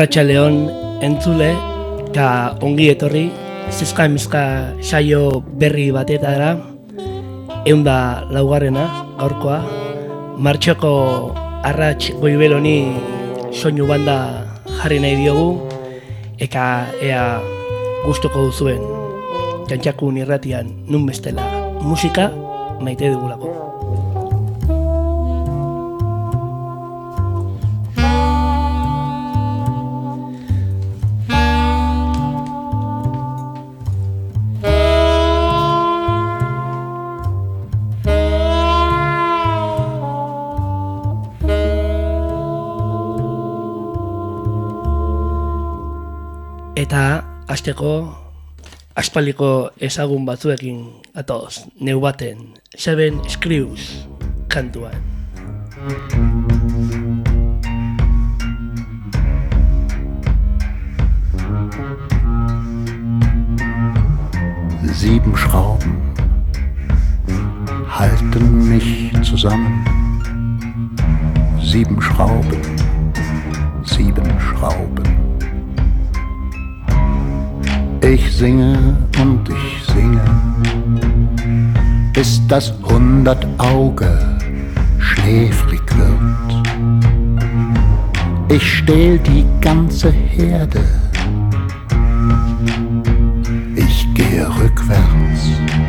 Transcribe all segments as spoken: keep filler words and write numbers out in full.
Arratsaldeon entzule eta ongi etorri zizka emizka saio berri batetara, eunda laugarrena gaurkoa, martxoko arrats goibeloni soinu banda jarri nahi diogu, eka ea gustoko duzuen Txantxakun irratian nun bestela musika maite dugulako. Eta hasteko aspaldiko ezagun batzuekin atoz, neu baten Seven Screws kantuan. Sieben Schrauben halten mich zusammen. Sieben Schrauben, sieben Schrauben. Ich singe und ich singe, bis das Hundertauge schläfrig wird. Ich stehl die ganze Herde, ich gehe rückwärts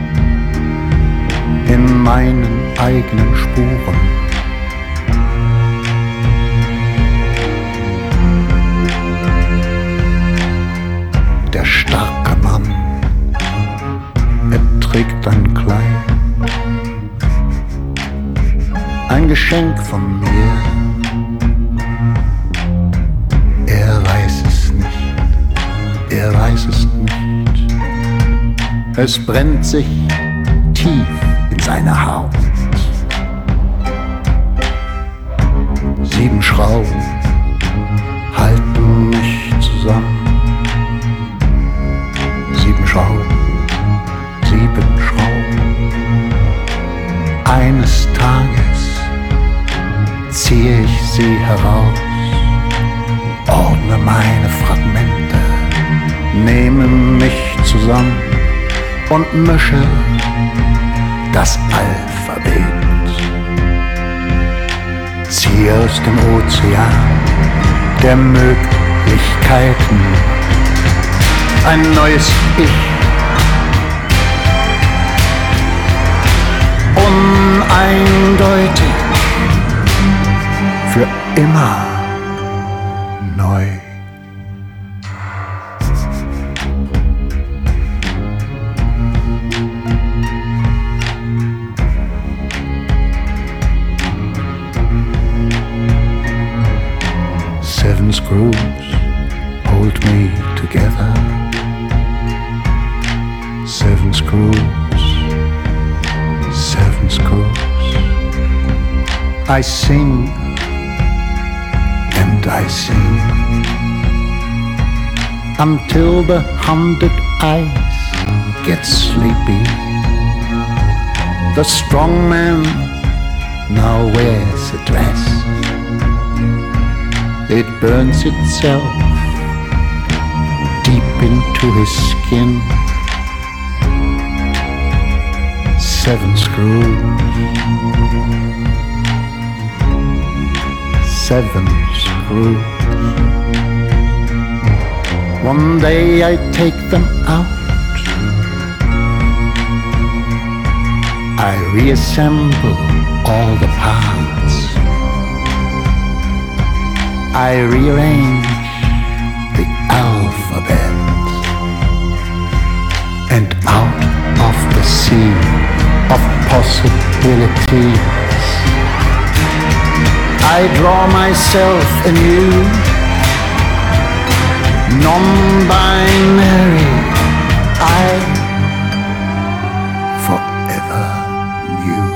in meinen eigenen Spuren. Der starke Mann, er trägt ein Kleid, ein Geschenk von mir. Er weiß es nicht, er weiß es nicht. Es brennt sich tief in seine Haut. Sieben Schrauben halten mich zusammen. Sieben Schrauben, sieben Schrauben. Eines Tages ziehe ich sie heraus, ordne meine Fragmente, nehme mich zusammen und mische das Alphabet. Ziehe aus dem Ozean der Möglichkeiten ein neues Ich, uneindeutig, für immer neu. Seven screws hold me together. Seven screws, seven screws. I sing and I sing until the hundred eyes get sleepy. The strong man now wears a dress. It burns itself deep into his skin. Seven screws, seven screws. One day I take them out, I reassemble all the parts, I rearrange the alphabet, and out of the sea of possibilities I draw myself anew, non-binary, I forever knew.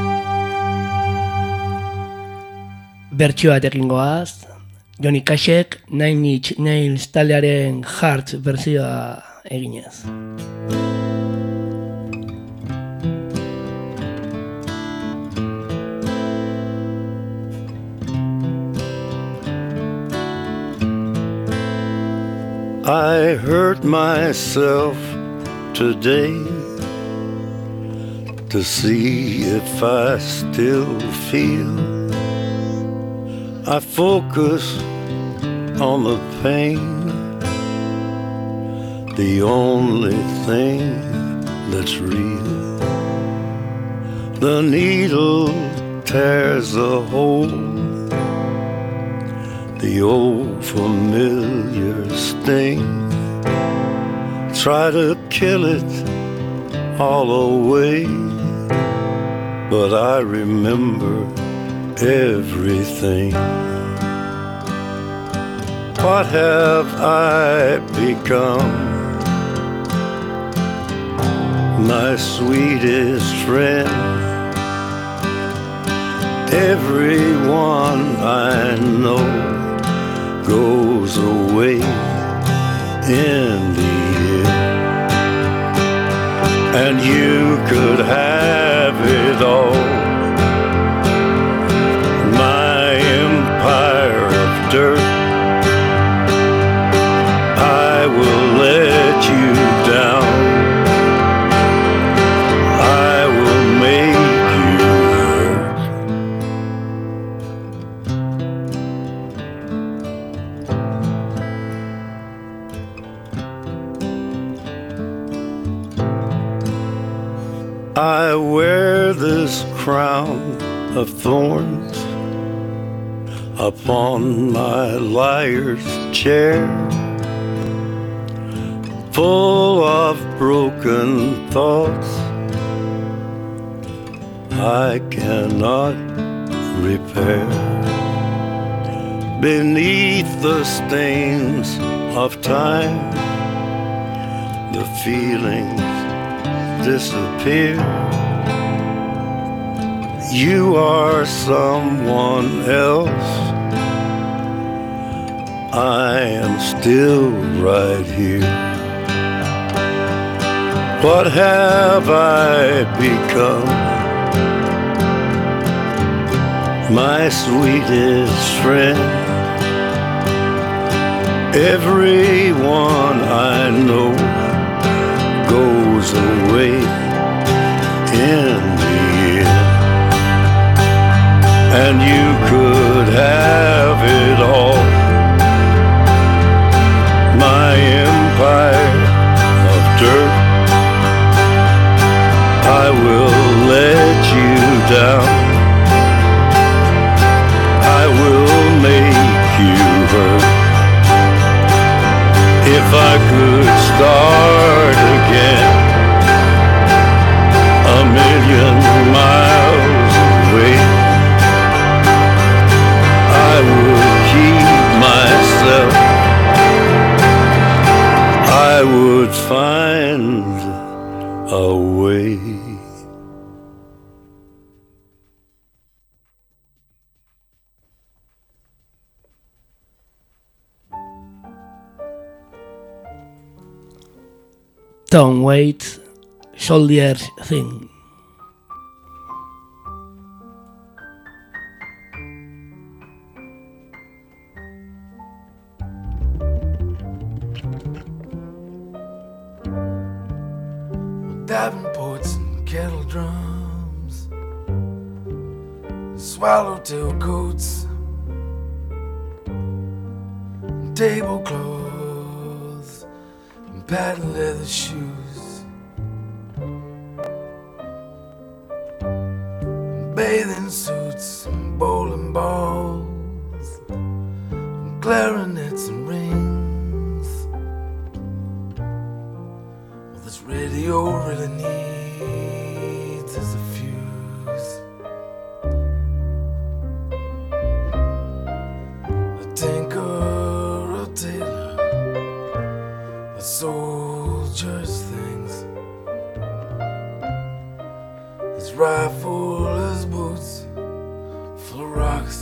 Bertsioa etekin goaz, Johnny Cashek Nine Inch Nails taldearen Heart bertsioa eginez. I hurt myself today to see if I still feel. I focus on the pain, the only thing that's real. The needle tears a hole, the old familiar sting. Try to kill it all away, but I remember everything. What have I become? My sweetest friend. Everyone I know goes away in the end, and you could have it all. My empire of dirt, I will let you down. I will make you hurt. I wear this crown of thorns upon my liar's chair, full of broken thoughts I cannot repair. Beneath the stains of time, the feelings disappear. You are someone else, I am still right here. What have I become? My sweetest friend. Everyone I know goes away in the end, and you could have it all. My empire of dirt, I will let you down. I will make you hurt. If I could start again, a million miles away, I would keep myself. I would find a way. Tom Waits, Soldier's Thing. Davenports and kettle drums, swallowtail coats, tablecloths, and patent leather shoes, bathing suits and bowling balls, and clarinets and rings. Well, this radio really needs is a fuse, a tinker, a tailor, a soldier's things, his rifle, his boots, full of rocks.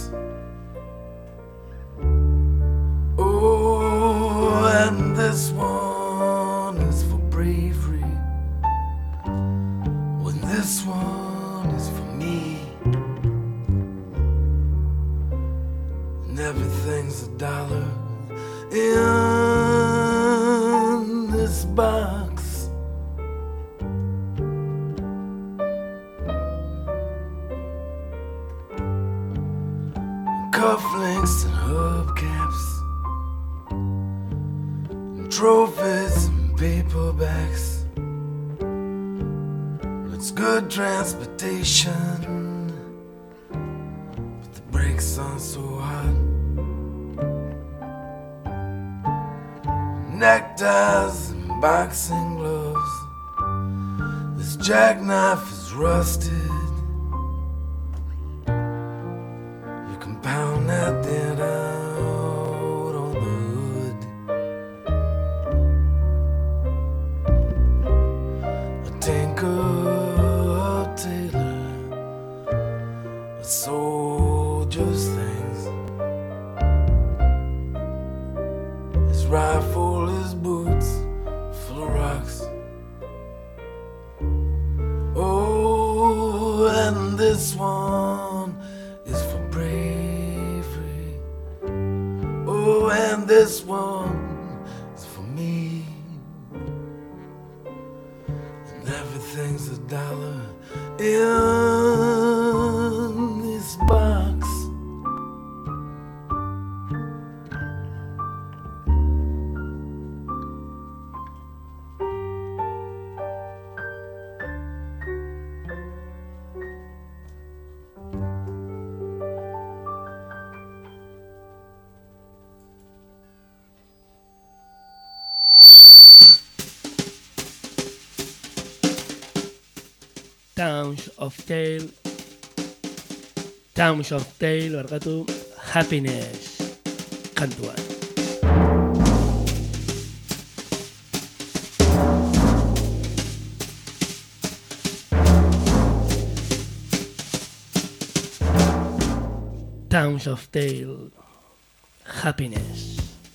Oh, and this one is for bravery, when this one is for me, and everything's a dollar in box. Cufflinks and hubcaps, and trophies and paperbacks. It's good transportation, but the brakes aren't so hot. Neckties and boxing gloves, this jackknife is rusted. You can pound that dent out on the hood. A tinker tailor, a soldier's things. His rifle, his boots, full of rocks. Oh, and this one is for bravery. Oh, and this one is for me. And everything's a dollar in this box. Towns of Tale, Towns of Tale, barkatu, Happiness kantuan. Towns of Tale, Happiness.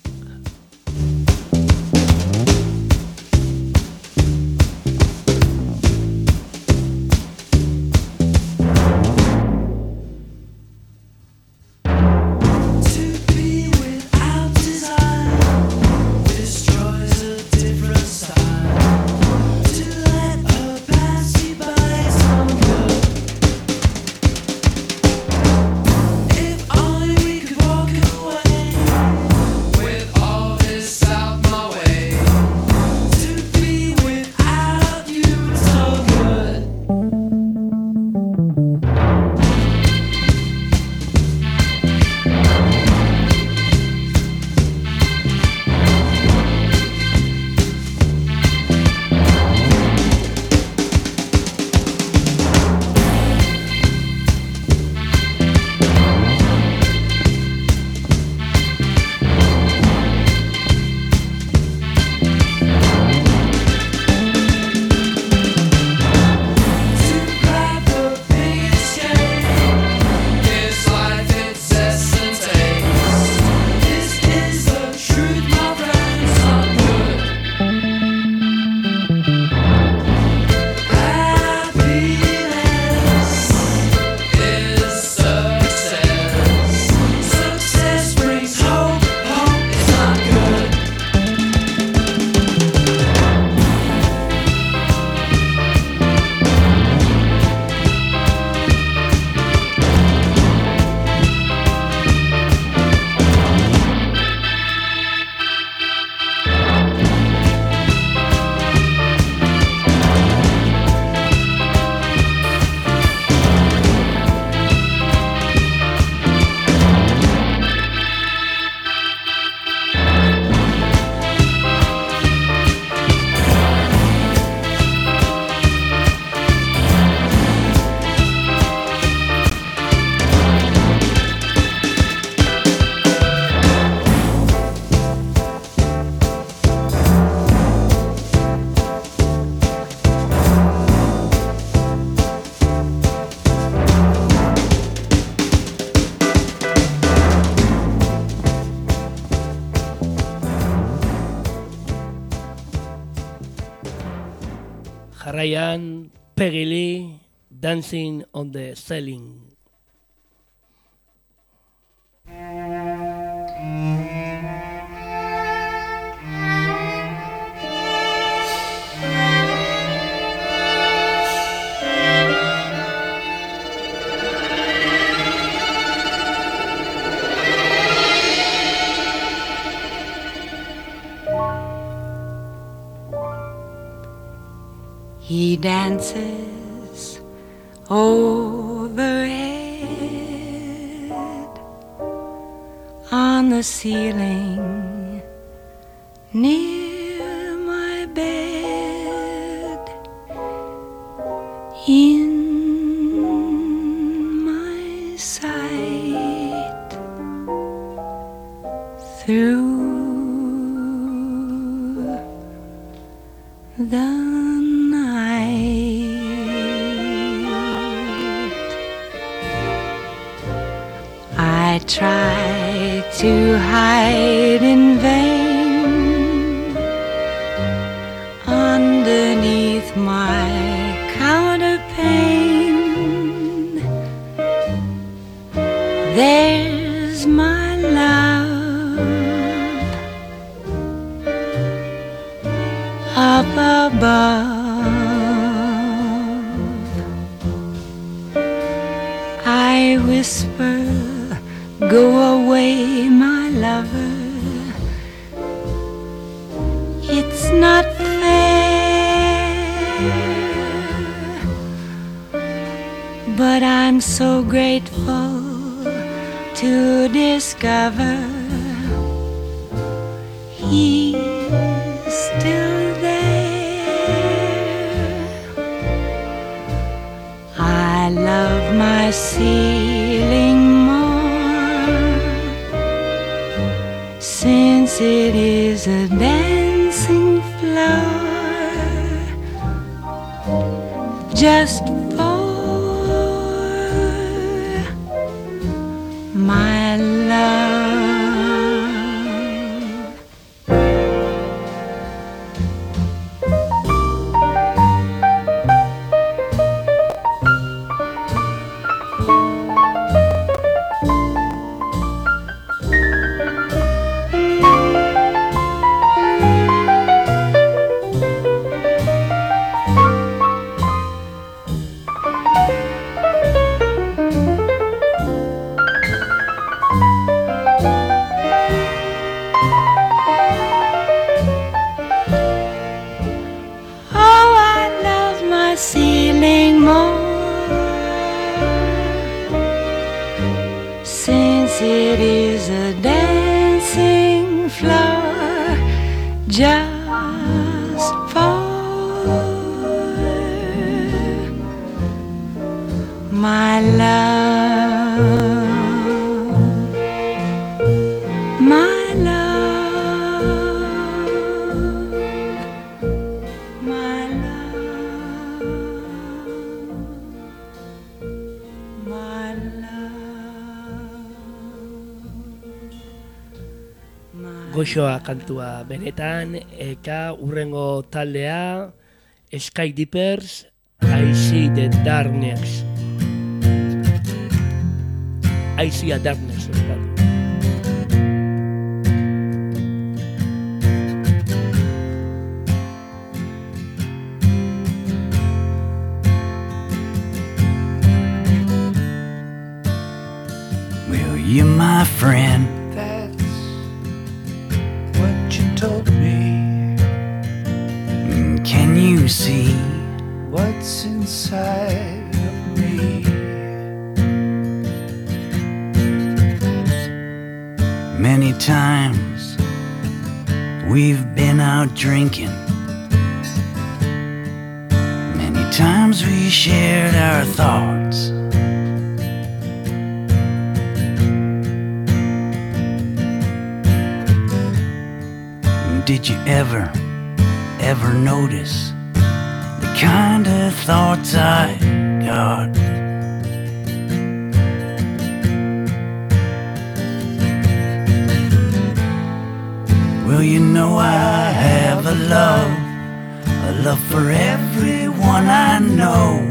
Jarraian, Peggy Lee, Dancing on the Ceiling. He dances overhead on the ceiling near my bed. In my sight through the night, I try to hide in vain underneath my counterpane. There's my love up above. I whisper, go away, my lover. It's not fair, but I'm so grateful to discover he's still there. I love my ceiling more since it is a dancing floor just for my love. Ceiling more since it is a dancing floor just for my love, my love, my love. My love, my Goxoa kantua benetan, eka urrengo taldea Sky Dippers, I See the Darkness. I See a Darkness. Well, you're my friend. That's what you told me. Mm, Can you see What's inside of me? many times we've been out drinking? Many times we shared our thoughts. Did you ever, ever notice the kind of thoughts I got? Well, you know I have a love, a love for everyone I know.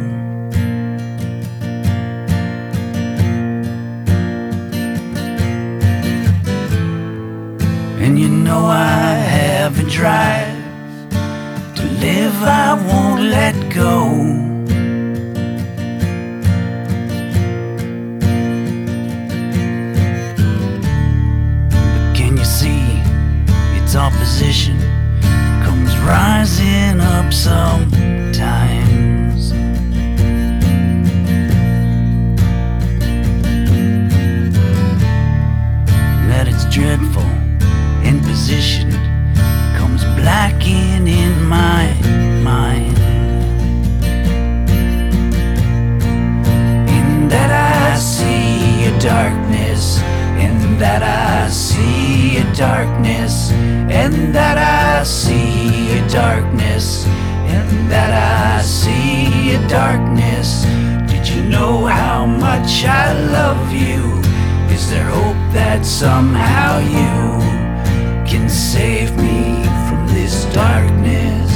And you know I have a drive to live, I won't let go. But can you see its opposition comes rising up sometime? darkness, and that I see a darkness, and that I see a darkness, and that I see a darkness. Did you know how much I love you? Is there hope that somehow you can save me from this darkness?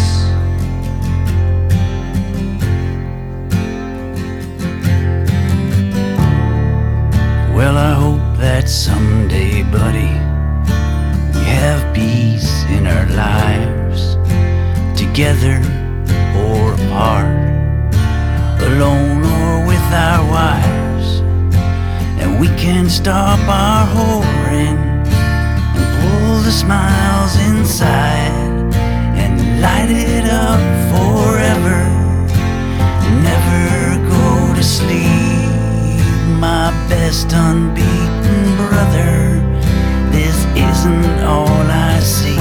Well, I hope that someday, buddy, we have peace in our lives, together or apart, alone or with our wives, and we can stop our whoring and pull the smiles inside and light it up forever. Never go to sleep, my best unbeaten brother. This isn't all I see.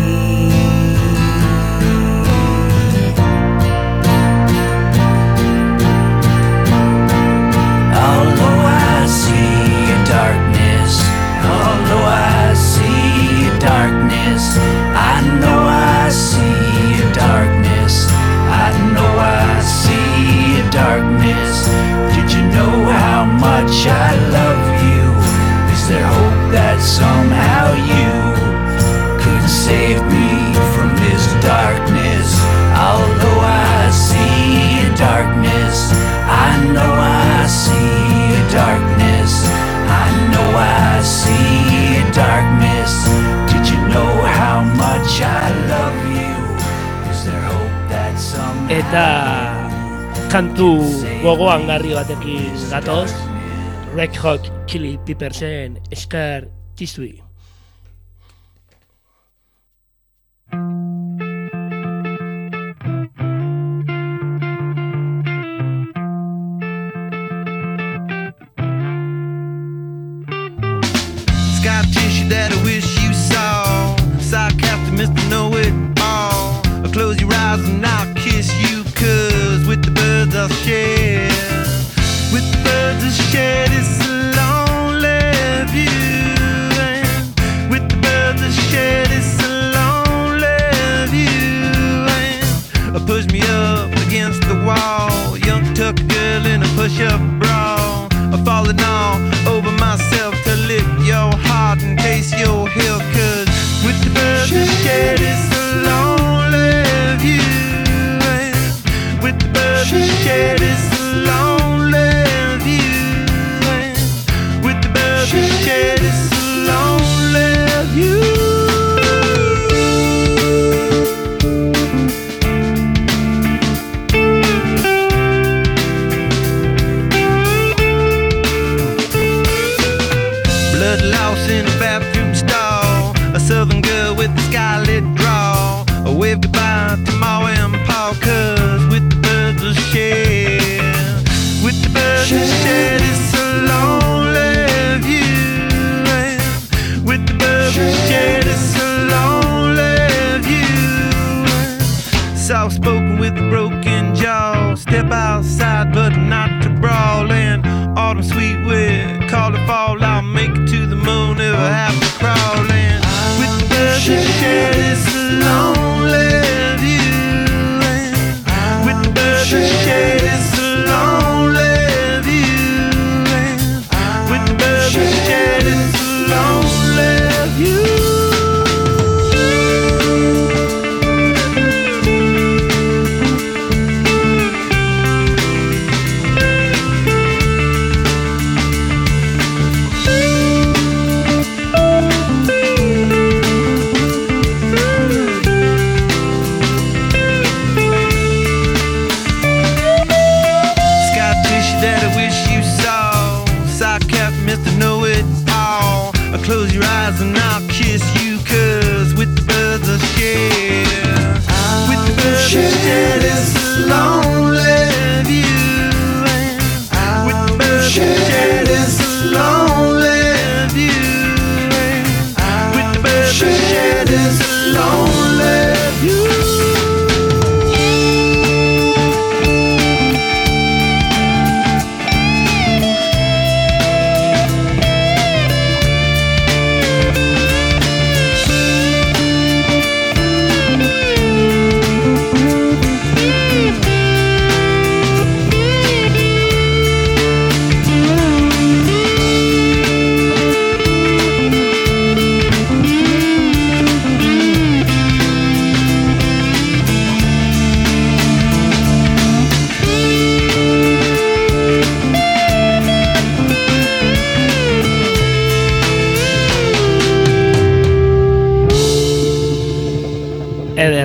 Although I see a darkness, although I see a darkness, I know I see a darkness, I know I see a darkness. Did you know how much I love you? Is there hope that somehow you could save me from this darkness? Although I see a darkness, I know I see a darkness, I know I see a darkness. Did you know how much I love you? Is there hope that somehow Eta kantu gogoangarri batekin gatoz, Red Hot Chili Peppersen Scar Tissue. Scar tissue that I wish you saw. Sarcastic Mister Know-It-All. Close your eyes and I'll kiss you, 'cause with the birds I'll share. With the birds I'll share this lonely view. And with the birds I'll share this lonely view. And push me up against the wall. Young tuck girl in a push-up bra. I'm falling all over myself to lick your heart and taste your heel. 'Cause with the birds I'll share this lonely view. With the birds we share this lonely view. With the birds we share this lonely view. Blood loss in a bathroom stall. A southern girl with a scarlet draw. A wave goodbye to Ma and Pa, 'cause with the birds we'll share.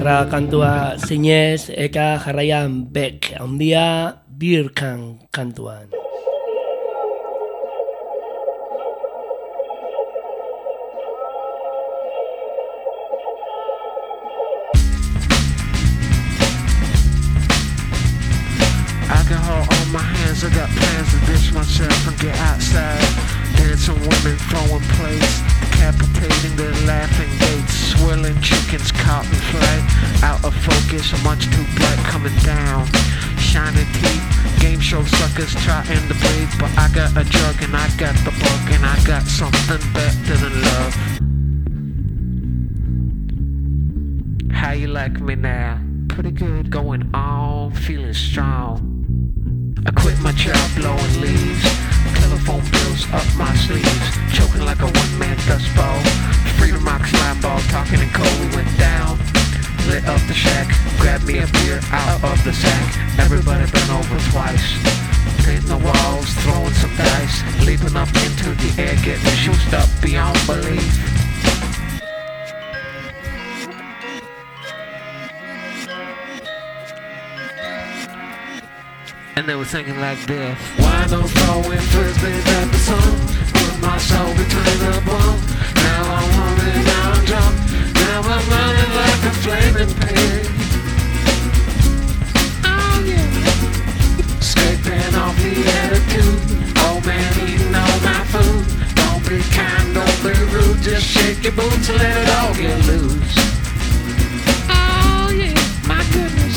Inglaterra kantua zinez, eka jarraian Beck, handia Birkan kantuan. Alcohol on my hands, I got plans to ditch myself and get outside. Dancing women throwing plates, decapitating their laughing gates, swirling chickens caught in flight, out of focus, much too bright coming down. Shining teeth, game show suckers trying to breathe, but I got a drug and I got the bug and I got something better than love. How you like me now? Pretty good, going on, feeling strong. I quit my job blowing leaves, telephone bills up my sleeves, choking like a one-man dust ball. Freedom rock slime ball, talking in cold, we went down. Lit up the shack, grabbed me a beer out of the sack. Everybody been over twice, painting the walls, throwing some dice, leaping up into the air, getting juiced up beyond belief. And they were thinking like this: why don't throwing frisbees at the sun? Put my soul between the bone. Now I'm hungry, now I'm drunk. Now I'm running like a flaming pig. Oh yeah. Escaping off the attitude. Old man eating all my food. Don't be kind, don't be rude. Just shake your boots and let it all get loose. Oh yeah, my goodness.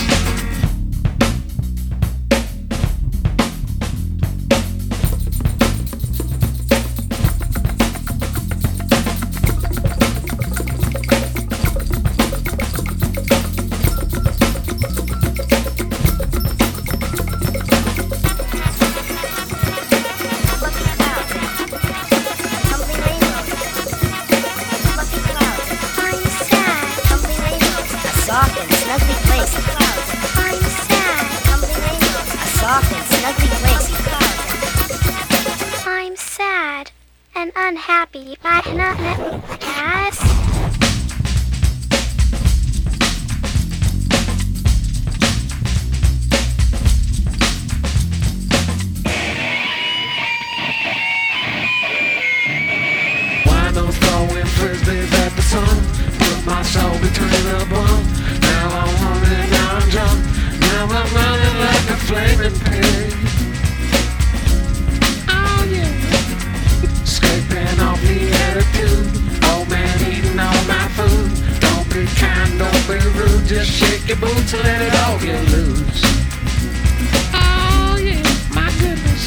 Unhappy, but not yes. Why don't throwing frisbees at the sun? Put my soul between the bone. Now I'm hungry, now I'm drunk. Now I'm running like a flaming pig. Oh yeah. Escaping off the attitude. Old man eating all my food. Don't be kind, don't be rude. Just shake your boots and let it all get loose. Oh yeah, my goodness.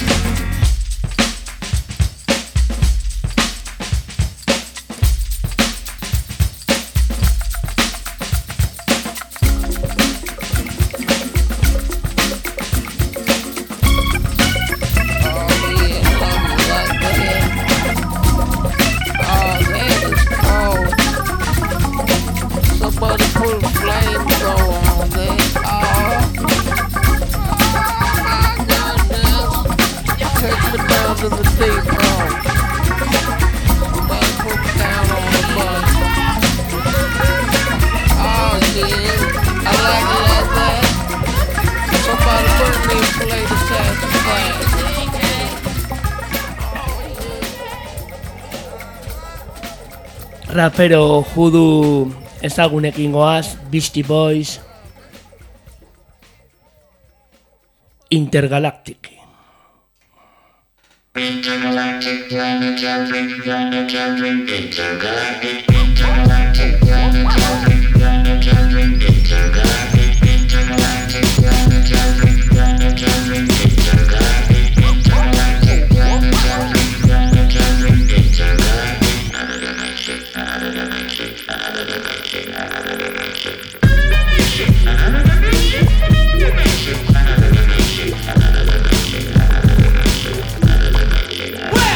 Rapero judu ezagunekin goaz, Beastie Boys, Intergalactic. Intergalactic, planetary, planetary, intergalactic, intergalactic, planetary, planetary, intergalactic, intergalactic, planetary, planetary, intergalactic, intergalactic, planetary, planetary, intergalactic.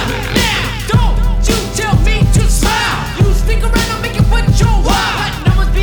Don't you tell me to smile. You speak around and make it what you want. What numbers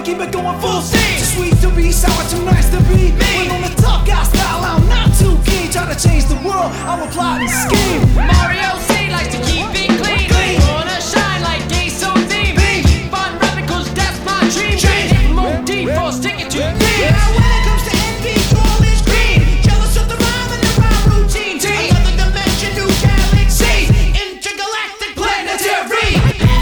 gonna keep it going full steam. Too sweet to be sour, too nice to be me. When on the tough guy style, I'm not too keen. Try to change the world, I'm a plotting scheme. Mario C likes to keep it clean. Clean. Wanna shine like gay so theme. Keep on rapping cause that's my dream. Dream. More deep for sticking to me. Now when it comes to envy, all is green. Jealous of the rhyme and the rhyme routine. Another dimension, new galaxy. Intergalactic planetary.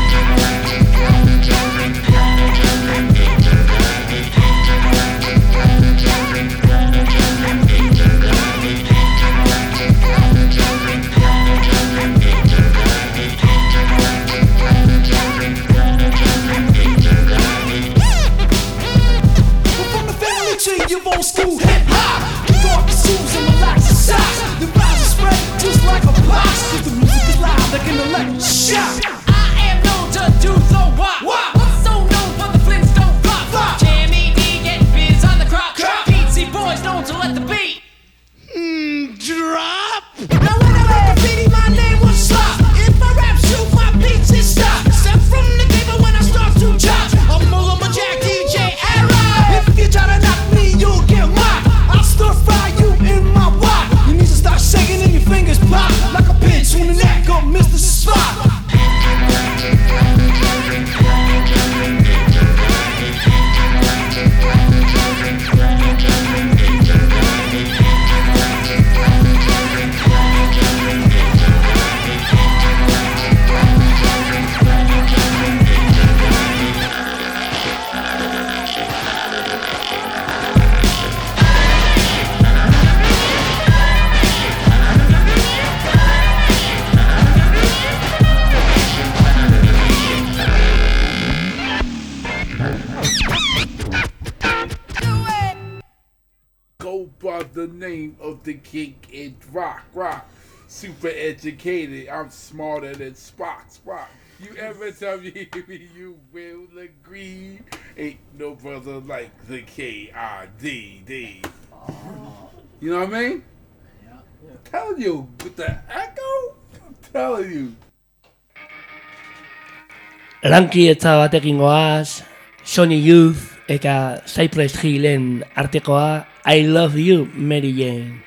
Of old school hip hop, kick off your shoes and relax your socks. The rise will spread just like a box. Cause the music is loud like an electric shock. I am known to do the wop. Wop. So known for the Flintstone flop. Flop. Jamie D get biz on the crop. Crop. P C boys known to let the beat Mm, drop. Now when I make graffiti, my name was Slop. If I rap, shoot my beats and stop. Step from the table when I start to chop. I'm all on my Jack D J era. If you try to knock me, you'll get mocked. I'll stir fry you in my wok. Your knees will start shaking and your fingers pop like a pinch on the neck of Mister Spock. Go by the name of the king in rock, rock. Super educated, I'm smarter than Spock, Spock. You ever tell me you will agree? Ain't no brother like the K I D D. You know what I mean? Yeah. I'm telling you, with the echo, I'm telling you. Lanki eta batekin goaz, Sony Youth eta Cypress Hillen artekoa I Love You, Mary Jane.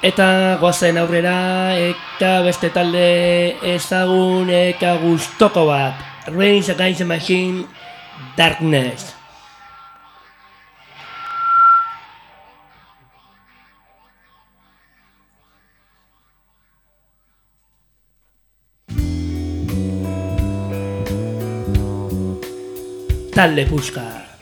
Eta goazen aurrera, eta beste talde ezagun eka gustoko bat. Rage Against the Machine, Darkness. Talde puska.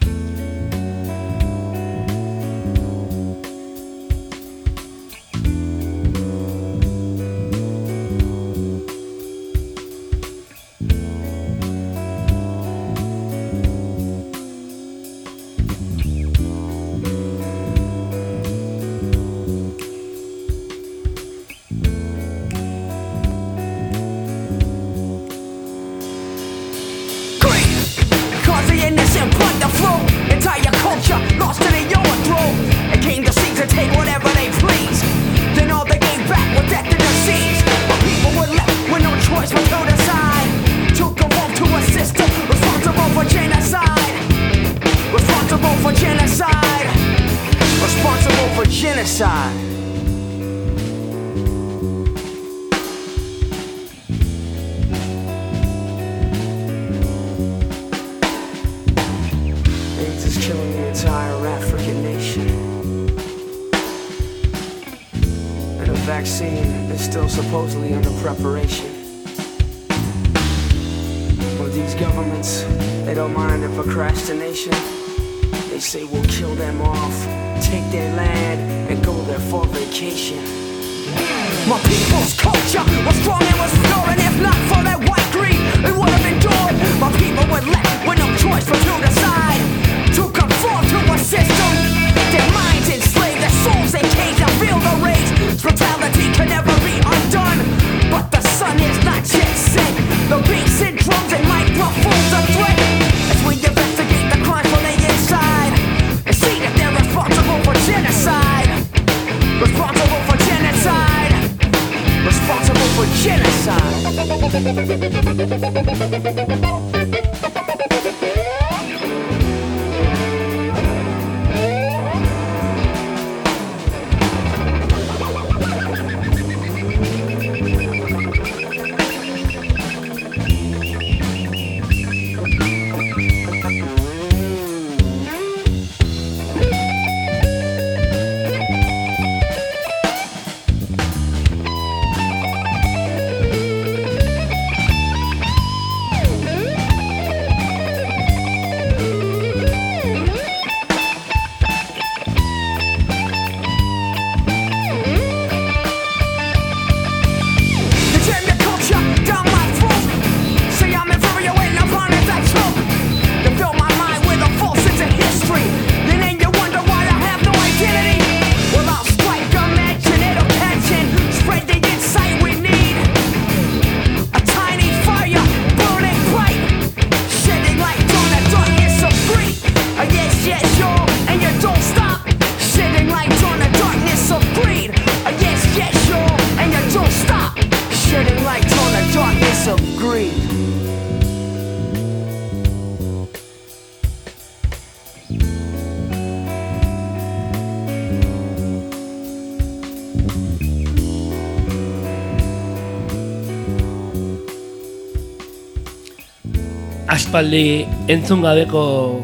Aspaldi entzun gabeko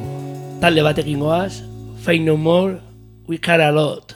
talde batekin goaz, Faith No More, We Care A Lot.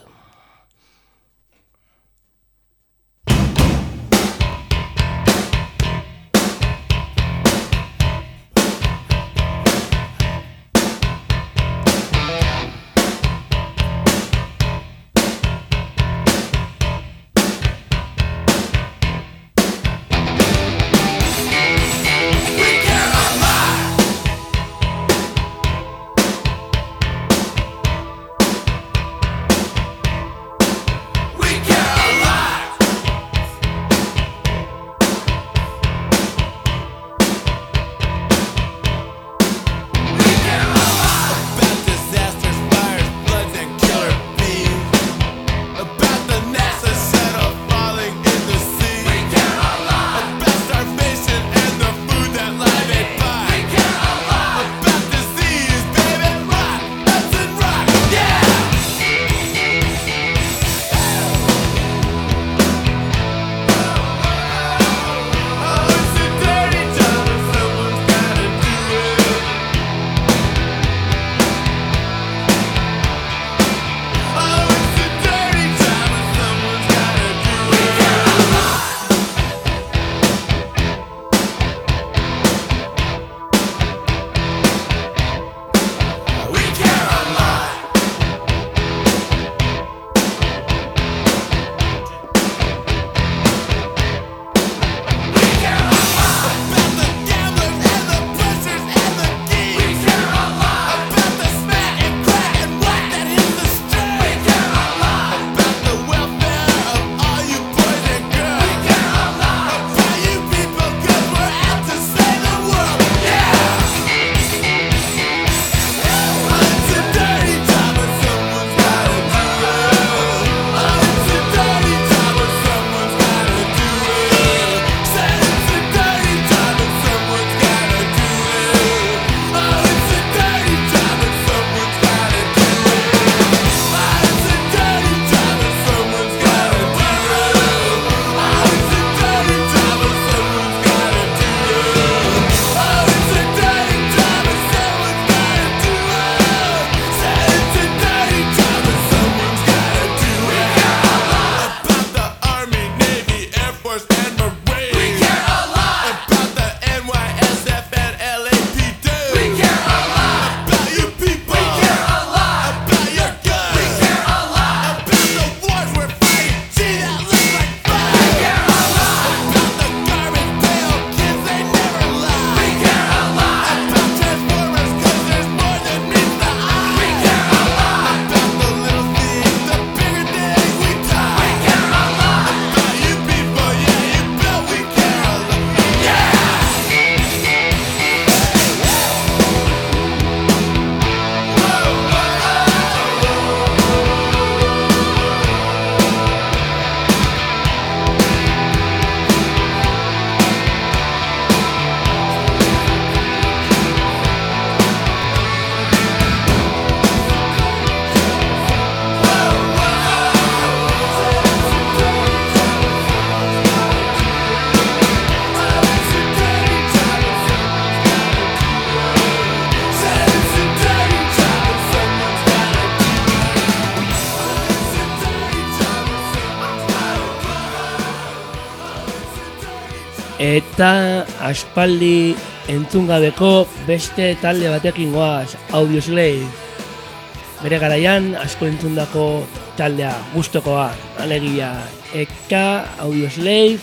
Eta aspaldi entzungabeko beste talde batekin goaz, Audioslave. Bere garaian asko entzundako taldea gustokoa, alegia Eka, Audioslave,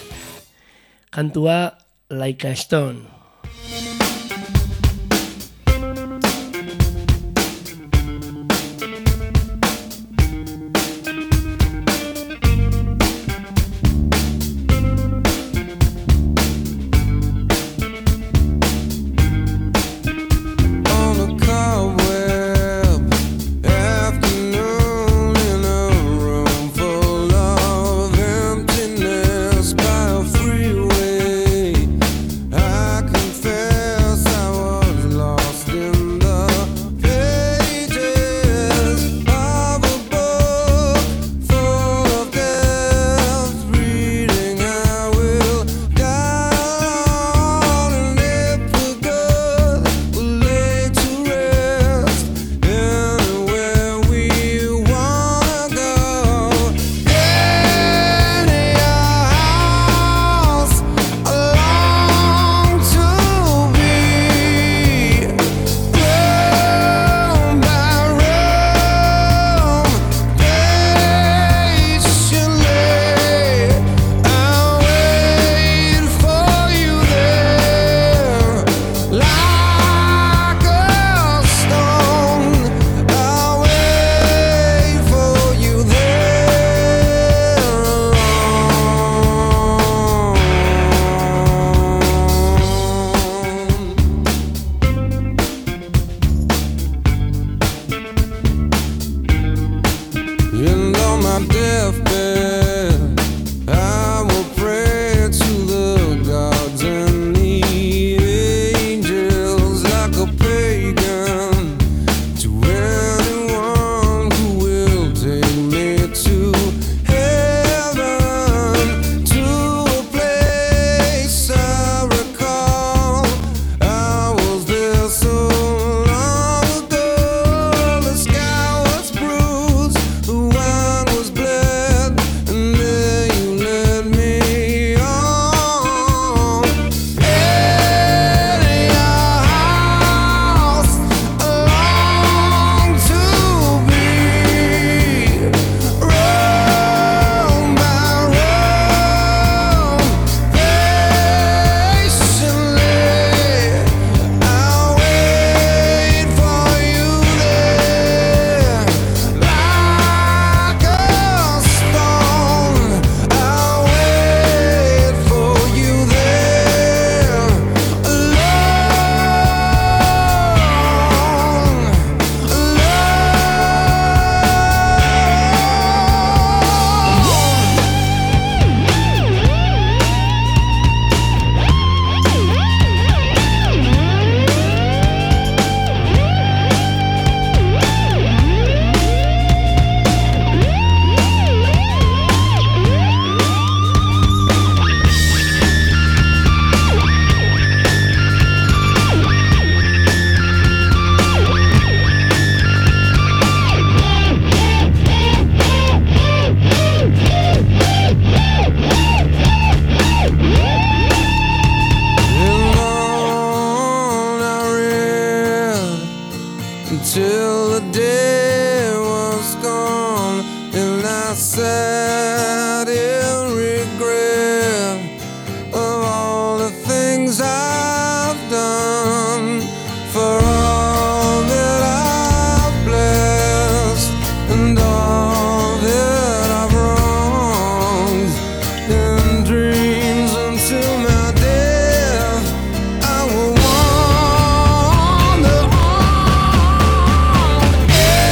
kantua Like a Stone. Yeah.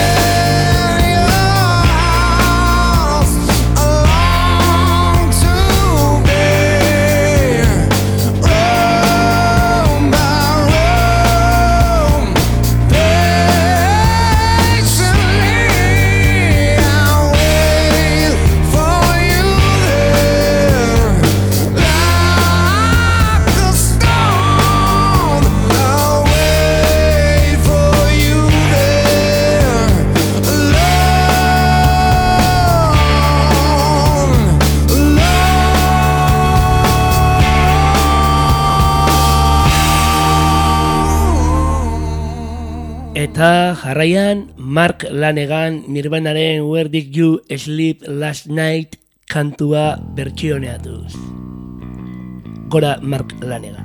Eta jarraian Mark Lanegan Nirvanaren Where Did You Sleep Last Night kantua bertsioneatuz. Gora Mark Lanegan.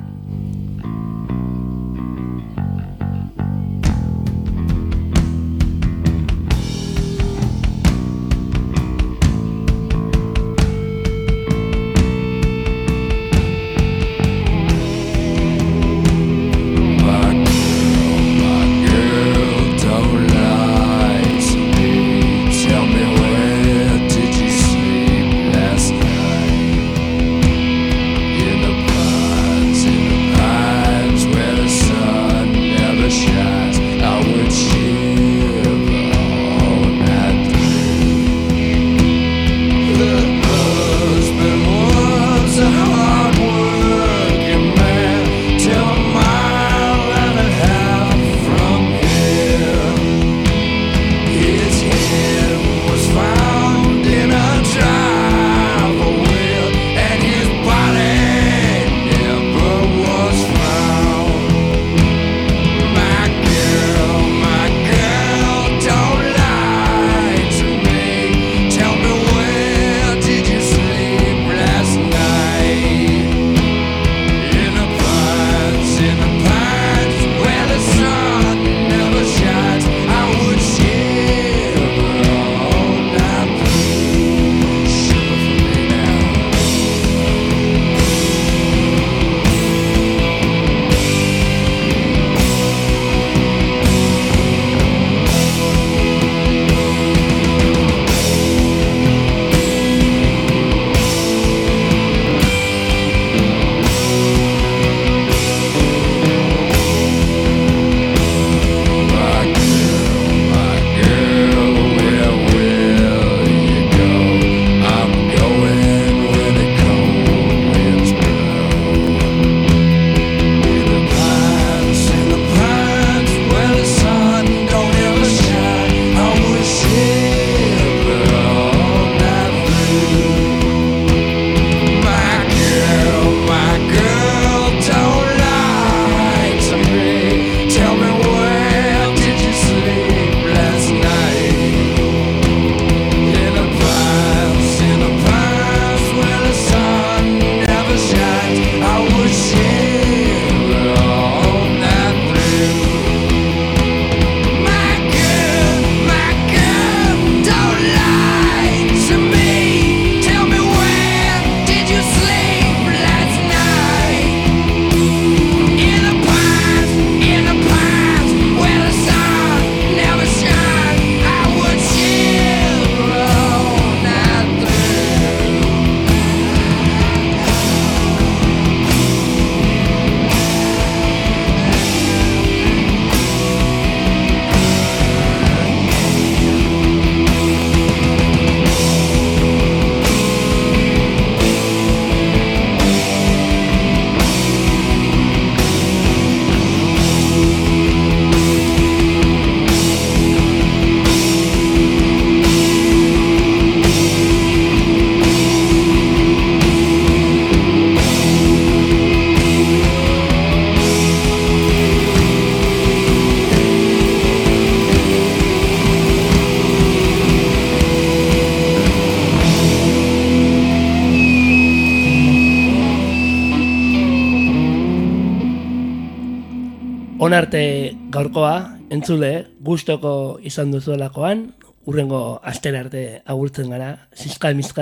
Onarte gaurkoa, entzule, gustoko izan duzuelakoan, urrengo astera arte agurtzen gara, zizka emizka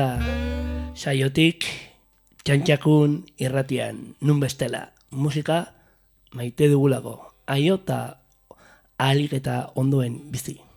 saiotik, txantxakun irratian, nun bestela, musika maite dugulako, aio eta ahalik eta ondoen bizi.